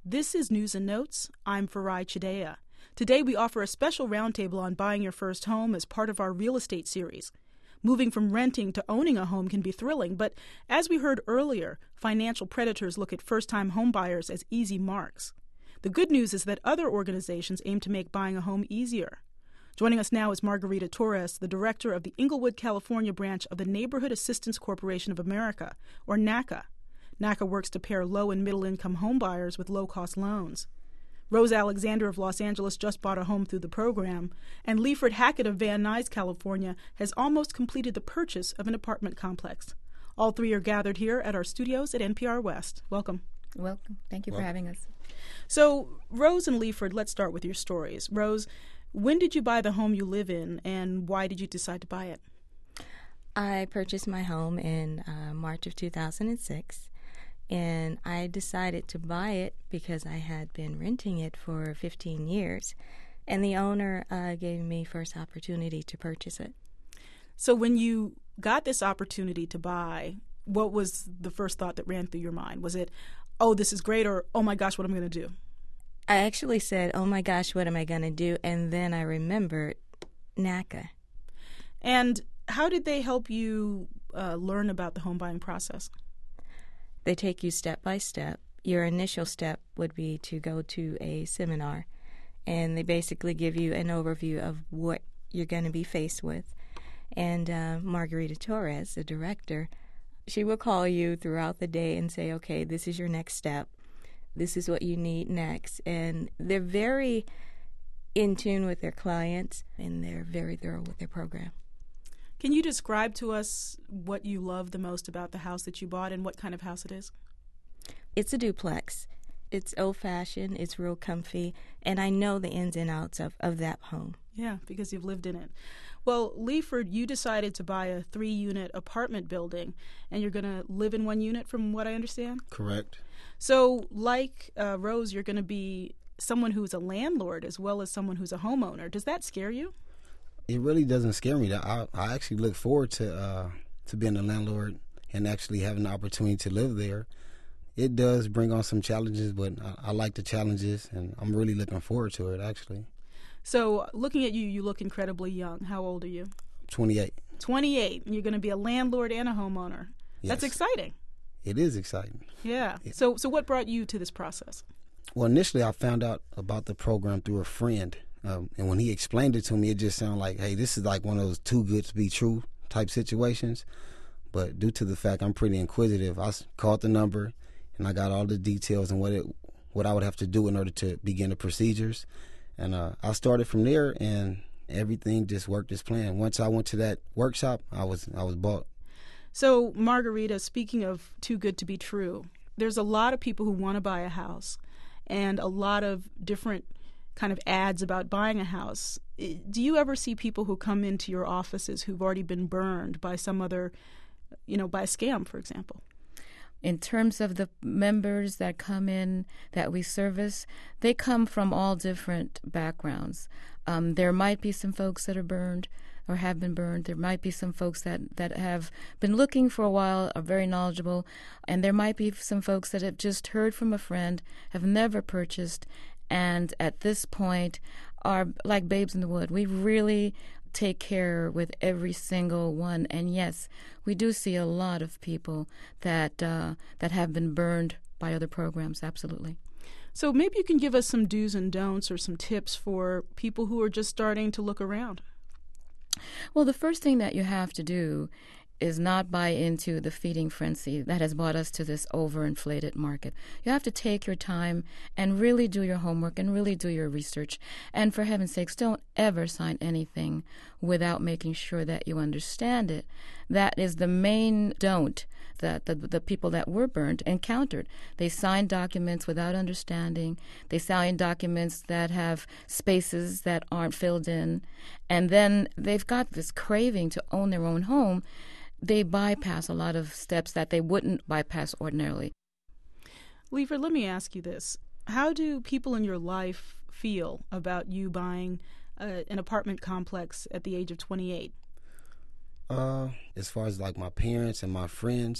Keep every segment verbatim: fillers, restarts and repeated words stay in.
This is News and Notes. I'm Farai Chidea. Today we offer a special roundtable on buying your first home as part of our real estate series. Moving from renting to owning a home can be thrilling, but as we heard earlier, financial predators look at first-time homebuyers as easy marks. The good news is that other organizations aim to make buying a home easier. Joining us now is Margarita Torres, the director of the Inglewood, California branch of the Neighborhood Assistance Corporation of America, or NACA. NACA works to pair low- and middle-income homebuyers with low-cost loans. Rose Alexander of Los Angeles just bought a home through the program, and Leiford Hackett of Van Nuys, California, has almost completed the purchase of an apartment complex. All three are gathered here at our studios at N P R West. Welcome. Welcome. Thank you Welcome. for having us. So, Rose and Leiford, let's start with your stories. Rose, when did you buy the home you live in, and why did you decide to buy it? I purchased my home in uh, March of two thousand six. And I decided to buy it because I had been renting it for fifteen years. And the owner uh, gave me first opportunity to purchase it. So when you got this opportunity to buy, what was the first thought that ran through your mind? Was it, oh, this is great, or oh my gosh, what am I going to do? I actually said, oh my gosh, what am I going to do? And then I remembered NACA. And how did they help you uh, learn about the home buying process? They take you step by step. Your initial step would be to go to a seminar, and they basically give you an overview of what you're going to be faced with. And uh, Margarita Torres, the director, she will call you throughout the day and say, okay, this is your next step. This is what you need next. And they're very in tune with their clients, and they're very thorough with their program. Can you describe to us what you love the most about the house that you bought and what kind of house it is? It's a duplex. It's old-fashioned. It's real comfy. And I know the ins and outs of, of that home. Yeah, because you've lived in it. Well, Leiford, you decided to buy a three-unit apartment building, and you're going to live in one unit from what I understand? Correct. So, like uh, Rose, you're going to be someone who's a landlord as well as someone who's a homeowner. Does that scare you? It really doesn't scare me. I, I actually look forward to uh, to being a landlord and actually having the opportunity to live there. It does bring on some challenges, but I, I like the challenges, and I'm really looking forward to it, actually. So, looking at you, you look incredibly young. How old are you? twenty-eight. twenty-eight, and you're going to be a landlord and a homeowner. Yes. That's exciting. It is exciting. Yeah. yeah. So, so what brought you to this process? Well, initially I found out about the program through a friend. Um, and when he explained it to me, it just sounded like, hey, this is like one of those too good to be true type situations. But due to the fact I'm pretty inquisitive, I called the number and I got all the details and what it, what I would have to do in order to begin the procedures. And uh, I started from there, and everything just worked as planned. Once I went to that workshop, I was I was bought. So, Margarita, speaking of too good to be true, there's a lot of people who want to buy a house and a lot of different kind of ads about buying a house. Do you ever see people who come into your offices who've already been burned by some other, you know, by a scam, for example? In terms of the members that come in that we service, they come from all different backgrounds. Um, there might be some folks that are burned or have been burned. There might be some folks that, that have been looking for a while, are very knowledgeable. And there might be some folks that have just heard from a friend, have never purchased, and at this point are like babes in the wood. We really take care with every single one. And yes, we do see a lot of people that uh, that have been burned by other programs, absolutely. So maybe you can give us some do's and don'ts or some tips for people who are just starting to look around. Well, the first thing that you have to do is not buy into the feeding frenzy that has brought us to this overinflated market. You have to take your time and really do your homework and really do your research. And for heaven's sakes, don't ever sign anything without making sure that you understand it. That is the main don't that the, the people that were burned encountered. They signed documents without understanding. They signed documents that have spaces that aren't filled in. And then they've got this craving to own their own home. They bypass a lot of steps that they wouldn't bypass ordinarily. Leiford, let me ask you this. How do people in your life feel about you buying uh, an apartment complex at the age of twenty-eight? Uh, as far as like my parents and my friends,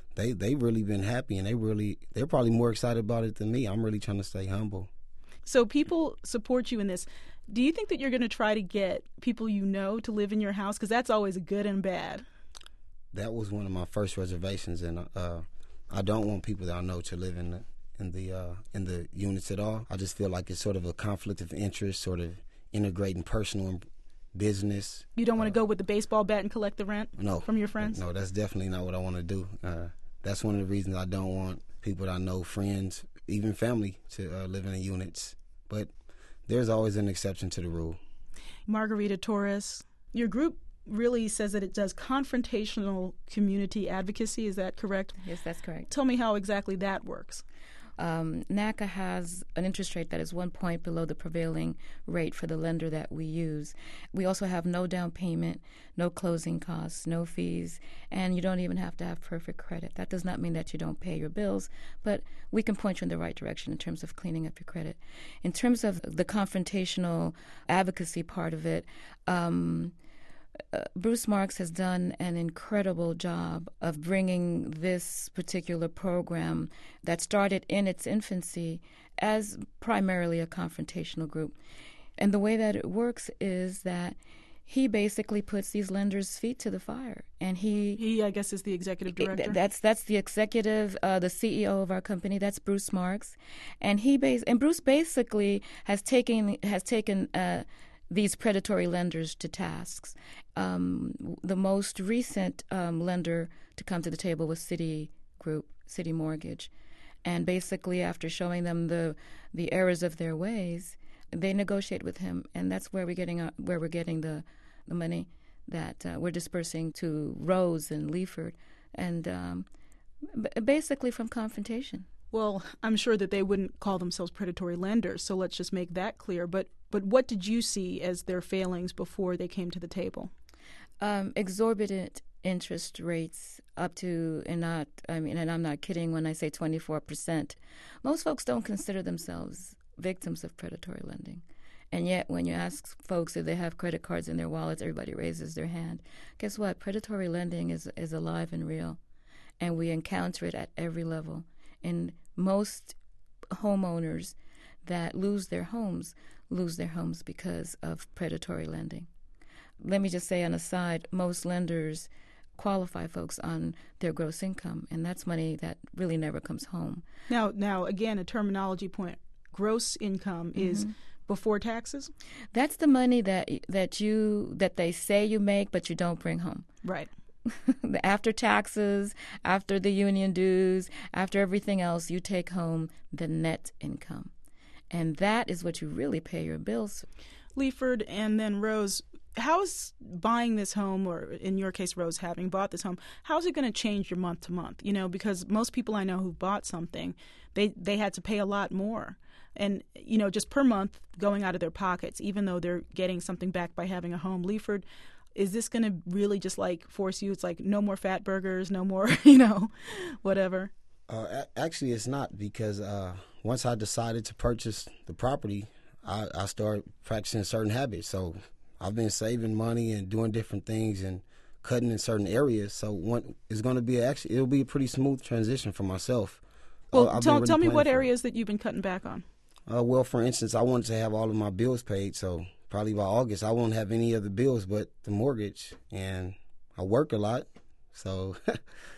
they they really been happy, and they really they're probably more excited about it than me. I'm really trying to stay humble. So people support you in this. Do you think that you're going to try to get people you know to live in your house? Because that's always good and bad. That was one of my first reservations, and uh, I don't want people that I know to live in the in the uh, in the units at all. I just feel like it's sort of a conflict of interest, sort of integrating personal and business. You don't want to uh, go with the baseball bat and collect the rent no, from your friends? No, that's definitely not what I want to do. Uh, that's one of the reasons I don't want people that I know, friends, even family, to uh, live in the units. But there's always an exception to the rule. Margarita Torres, your group really says that it does confrontational community advocacy. Is that correct? Yes, that's correct. Tell me how exactly that works. Um, NACA has an interest rate that is one point below the prevailing rate for the lender that we use. We also have no down payment, no closing costs, no fees, and you don't even have to have perfect credit. That does not mean that you don't pay your bills, but we can point you in the right direction in terms of cleaning up your credit. In terms of the confrontational advocacy part of it, um, Uh, Bruce Marks has done an incredible job of bringing this particular program that started in its infancy as primarily a confrontational group. And the way that it works is that he basically puts these lenders' feet to the fire. And he... He, I guess, is the executive director? That's that's the executive, uh, the C E O of our company. That's Bruce Marks. And he bas- and Bruce basically has taken, has taken uh, these predatory lenders to tasks. Um, the most recent um, lender to come to the table was Citi Group, Citi Mortgage. And basically, after showing them the the errors of their ways, they negotiate with him, and that's where we're getting uh, where we're getting the, the money that uh, we're dispersing to Rose and Leaford, and um, b- basically from confrontation. Well, I'm sure that they wouldn't call themselves predatory lenders, so let's just make that clear. But but what did you see as their failings before they came to the table? Um, exorbitant interest rates up to, and not, I mean, and I'm not kidding when I say twenty-four percent. Most folks don't consider themselves victims of predatory lending. And yet, when you ask folks if they have credit cards in their wallets, everybody raises their hand. Guess what? Predatory lending is is alive and real, and we encounter it at every level. And most homeowners that lose their homes lose their homes because of predatory lending. Let me just say on a side, most lenders qualify folks on their gross income, and that's money that really never comes home. Now, now again, a terminology point. Gross income mm-hmm. is before taxes? That's the money that that you that they say you make, but you don't bring home. Right. After taxes, after the union dues, after everything else, you take home the net income. And that is what you really pay your bills. Leaford and then Rose, how's buying this home, or in your case, Rose, having bought this home, how's it going to change your month to month? You know, because most people I know who bought something, they, they had to pay a lot more. And, you know, just per month going out of their pockets, even though they're getting something back by having a home. Leaford, is this going to really just like force you? It's like no more fat burgers, no more, you know, whatever. Uh, actually, it's not, because uh, once I decided to purchase the property, I, I started practicing certain habits. So I've been saving money and doing different things and cutting in certain areas. So one, it's going to be actually it'll be a pretty smooth transition for myself. Well, uh, tell, really tell me what areas it. that you've been cutting back on. Uh, well, for instance, I wanted to have all of my bills paid, so probably by August I won't have any other bills but the mortgage. And I work a lot, so uh,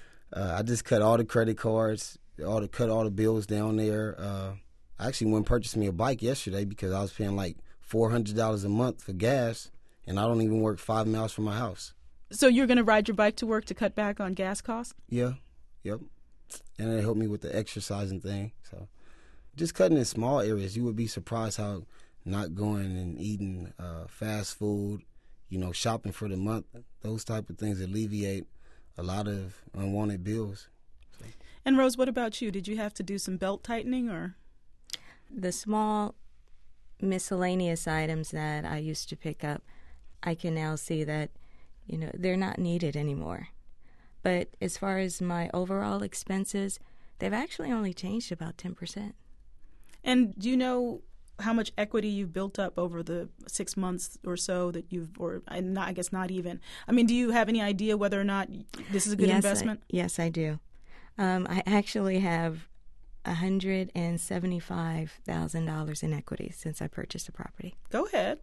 I just cut all the credit cards, all the cut all the bills down there. Uh, I actually went and purchased me a bike yesterday because I was paying like four hundred dollars a month for gas, and I don't even work five miles from my house. So you're going to ride your bike to work to cut back on gas costs? Yeah, yep. And it helped me with the exercising thing. So just cutting in small areas. You would be surprised how not going and eating uh, fast food, you know, shopping for the month, those type of things alleviate a lot of unwanted bills. So. And Rose, what about you? Did you have to do some belt tightening or? The small miscellaneous items that I used to pick up, I can now see that, you know, they're not needed anymore. But as far as my overall expenses, they've actually only changed about ten percent. And do you know how much equity you've built up over the six months or so that you've, or not, I guess not even. I mean, do you have any idea whether or not this is a good yes, investment? I, yes, I do. Um, I actually have one hundred seventy-five thousand dollars in equity since I purchased the property. Go ahead.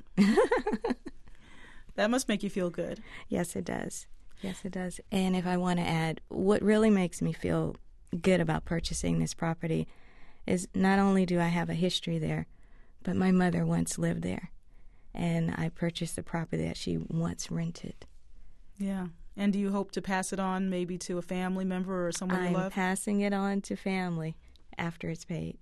That must make you feel good. Yes, it does. Yes, it does. And if I want to add, what really makes me feel good about purchasing this property is not only do I have a history there, but my mother once lived there. And I purchased the property that she once rented. Yeah. And do you hope to pass it on maybe to a family member or someone I'm you love? I'm passing it on to family after it's paid.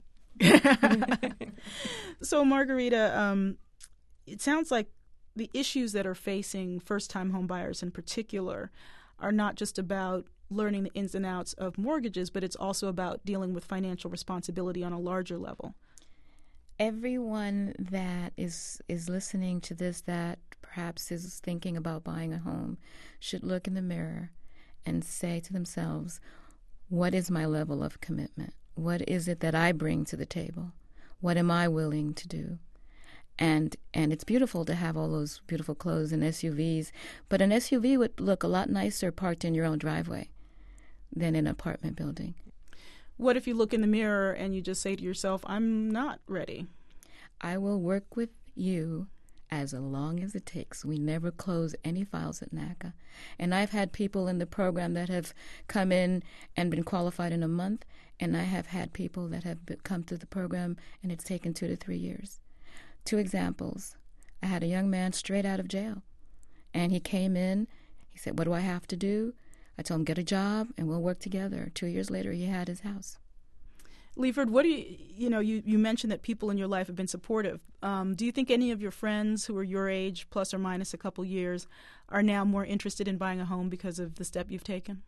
So, Margarita, um, it sounds like the issues that are facing first-time home buyers in particular are not just about learning the ins and outs of mortgages, but it's also about dealing with financial responsibility on a larger level. Everyone that is is listening to this that perhaps is thinking about buying a home should look in the mirror and say to themselves, what is my level of commitment? What is it that I bring to the table? What am I willing to do? And and it's beautiful to have all those beautiful clothes and S U Vs, but an S U V would look a lot nicer parked in your own driveway than in an apartment building. What if you look in the mirror and you just say to yourself, I'm not ready? I will work with you as long as it takes. We never close any files at NACA. And I've had people in the program that have come in and been qualified in a month, and I have had people that have come through the program and it's taken two to three years. Two examples. I had a young man straight out of jail, and he came in. He said, what do I have to do? I told him, get a job, and we'll work together. Two years later, he had his house. Leiford, what do you, you know, you, you mentioned that people in your life have been supportive. Um, do you think any of your friends who are your age, plus or minus a couple years, are now more interested in buying a home because of the step you've taken?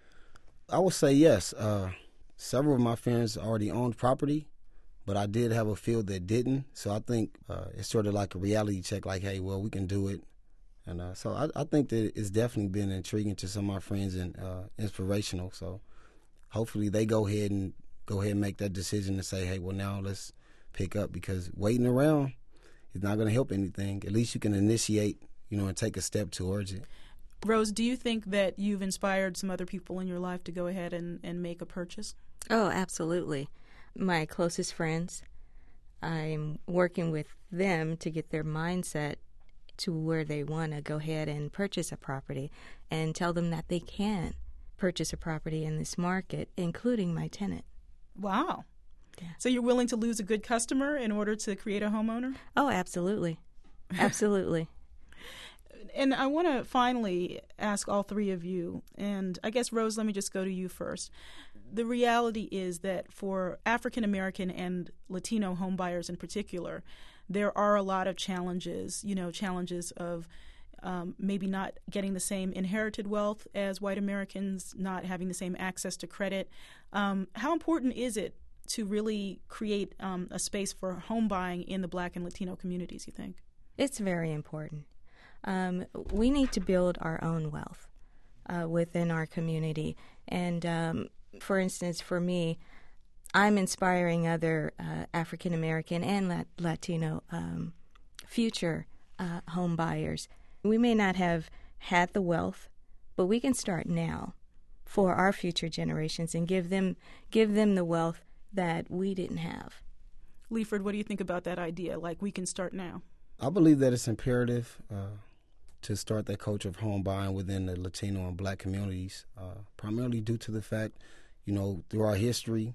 I would say yes. Uh, several of my friends already owned property, but I did have a few that didn't. So I think uh, it's sort of like a reality check, like, hey, well, we can do it. And uh, so I, I think that it's definitely been intriguing to some of my friends and uh, inspirational. So hopefully they go ahead and go ahead and make that decision and say, hey, well, now let's pick up, because waiting around is not going to help anything. At least you can initiate, you know, and take a step towards it. Rose, do you think that you've inspired some other people in your life to go ahead and, and make a purchase? Oh, absolutely. My closest friends, I'm working with them to get their mindset to where they want to go ahead and purchase a property, and tell them that they can purchase a property in this market, including my tenant. Wow. Yeah. So you're willing to lose a good customer in order to create a homeowner? Oh, absolutely. Absolutely. And I want to finally ask all three of you, and I guess, Rose, let me just go to you first. The reality is that for African American and Latino home buyers in particular, there are a lot of challenges, you know, challenges of um, maybe not getting the same inherited wealth as white Americans, not having the same access to credit. Um, how important is it to really create um, a space for home buying in the Black and Latino communities, you think? It's very important. Um, we need to build our own wealth uh, within our community. And um, for instance, for me, I'm inspiring other uh, African American and Lat- Latino um, future uh, home buyers. We may not have had the wealth, but we can start now for our future generations and give them give them the wealth that we didn't have. Leiford, what do you think about that idea? Like, we can start now. I believe that it's imperative uh, to start that culture of home buying within the Latino and Black communities, uh, primarily due to the fact, you know, through our history,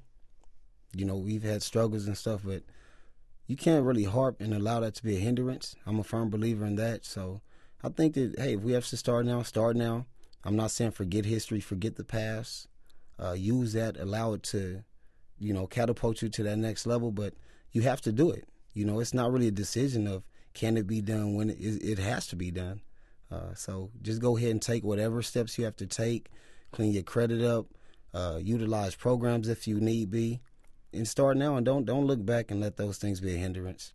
you know, we've had struggles and stuff, but you can't really harp and allow that to be a hindrance. I'm a firm believer in that. So I think that, hey, if we have to start now, start now. I'm not saying forget history, forget the past. Uh, use that, allow it to, you know, catapult you to that next level, but you have to do it. You know, it's not really a decision of can it be done when it, it has to be done. Uh, so just go ahead and take whatever steps you have to take, clean your credit up, uh, utilize programs if you need be, and start now, and don't don't look back and let those things be a hindrance.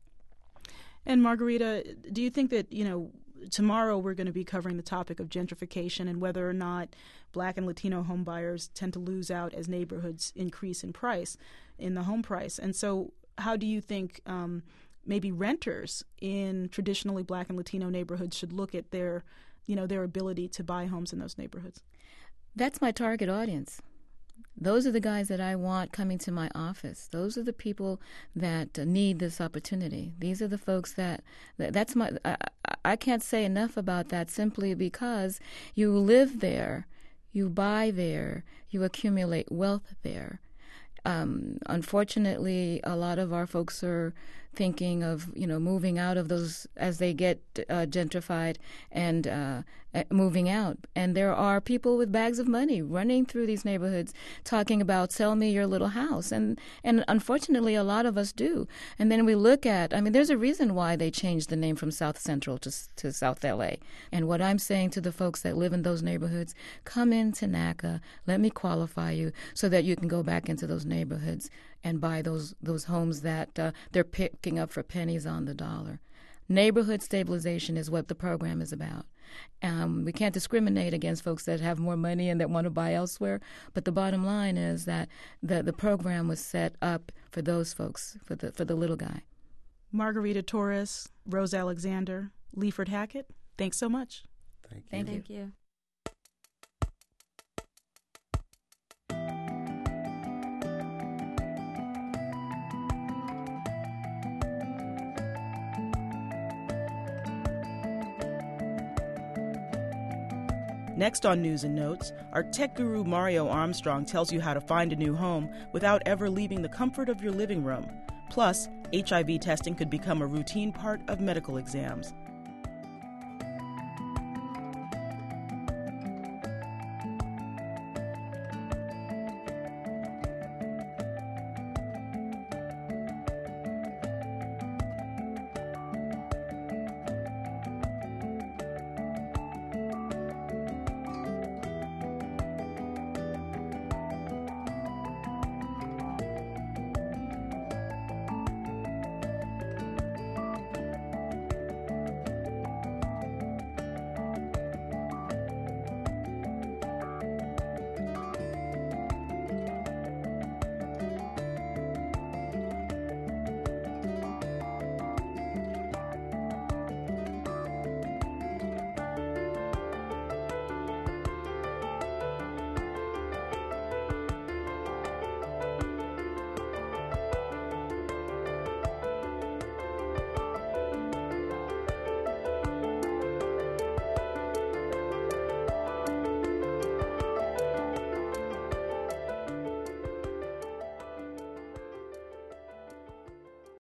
And Margarita, do you think that, you know, tomorrow we're going to be covering the topic of gentrification and whether or not Black and Latino home buyers tend to lose out as neighborhoods increase in price, in the home price. And so how do you think um, maybe renters in traditionally Black and Latino neighborhoods should look at their, you know, their ability to buy homes in those neighborhoods? That's my target audience. Those are the guys that I want coming to my office. Those are the people that uh, need this opportunity. These are the folks that, that that's my, I, I can't say enough about that simply because you live there, you buy there, you accumulate wealth there. Um, unfortunately, a lot of our folks are thinking of, you know, moving out of those as they get uh, gentrified and uh, moving out. And there are people with bags of money running through these neighborhoods talking about, sell me your little house. And, and unfortunately, a lot of us do. And then we look at, I mean, there's a reason why they changed the name from South Central to, to South L A. And what I'm saying to the folks that live in those neighborhoods, come into N A C A, let me qualify you so that you can go back into those neighborhoods and buy those those homes that uh, they're picking up for pennies on the dollar. Neighborhood stabilization is what the program is about. Um, we can't discriminate against folks that have more money and that want to buy elsewhere, but the bottom line is that the, the program was set up for those folks, for the for the little guy. Margarita Torres, Rose Alexander, Leiford Hackett, thanks so much. Thank you. Thank you. Thank you. Next on News and Notes, our tech guru Mario Armstrong tells you how to find a new home without ever leaving the comfort of your living room. Plus, H I V testing could become a routine part of medical exams.